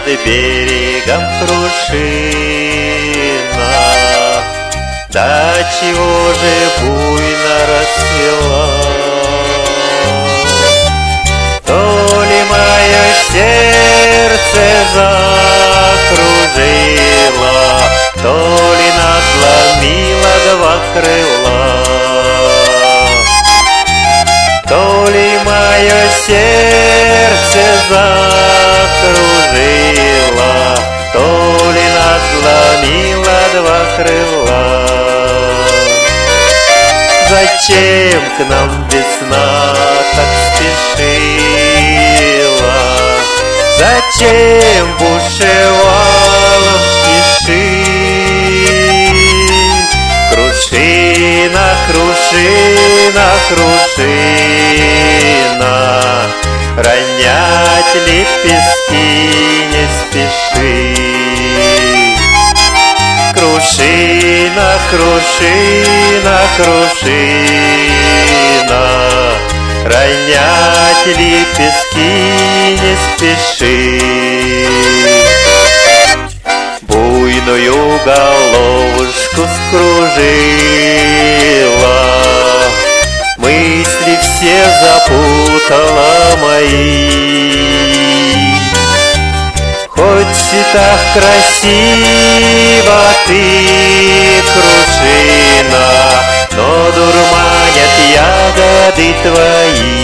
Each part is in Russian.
берегом крушина, до чего же буйно расцвела. То ли мое сердце закружило, то ли надломило два крыла. То ли мое сердце закружило, то ли надломило два крыла. Зачем к нам весна так спешила? Зачем бушевала в тиши? Крушина, крушина, крушина, ронять лепестки не спеши. Крушина, крушина, крушина, ронять лепестки не спеши. Буйную головушку скружила, мысли все запутала мои. Хоть и так красиво ты, крушина, но дурманят ягоды твои.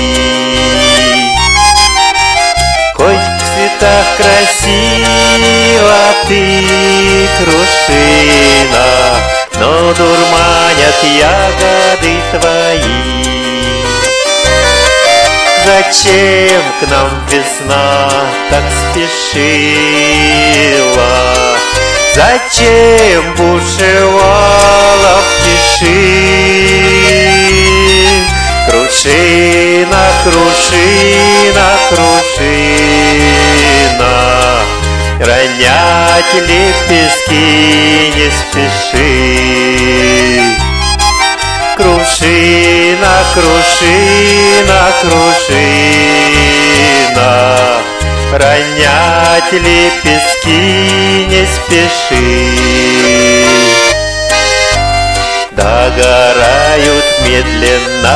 Хоть в цветах красиво ты, крушина, но дурманят ягоды твои. Зачем к нам весна так спешила? Зачем бушевала в тиши? Крушина, крушина, крушина, ронять лепестки не спеши. Крушина, крушина, крушина, ронять лепестки не спеши. Догорают медленно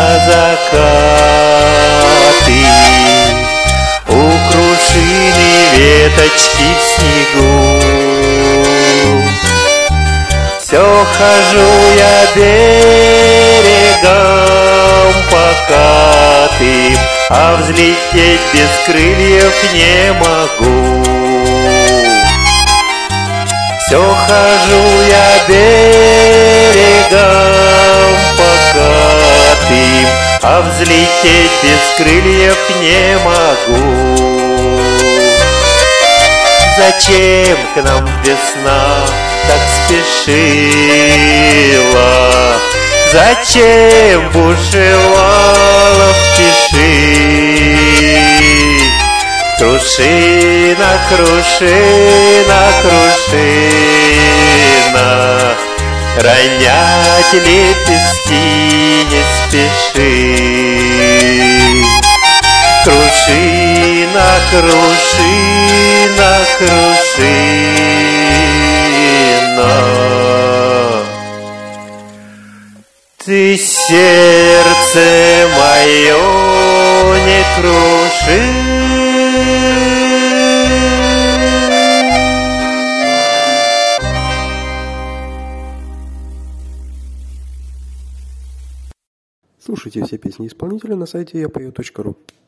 закаты, у крушины веточки в снегу. Все хожу я берегом покатым, а взлететь без крыльев не могу. Все хожу я берегом покатым, а взлететь без крыльев не могу. Зачем к нам весна так спешила? Зачем бушевала в тиши? Крушина, крушина, крушина, ронять лепестки не спеши. Крушина, крушина, крушина, ты сердце мое не круши. Слушайте все песни исполнителя на сайте yapою.ru.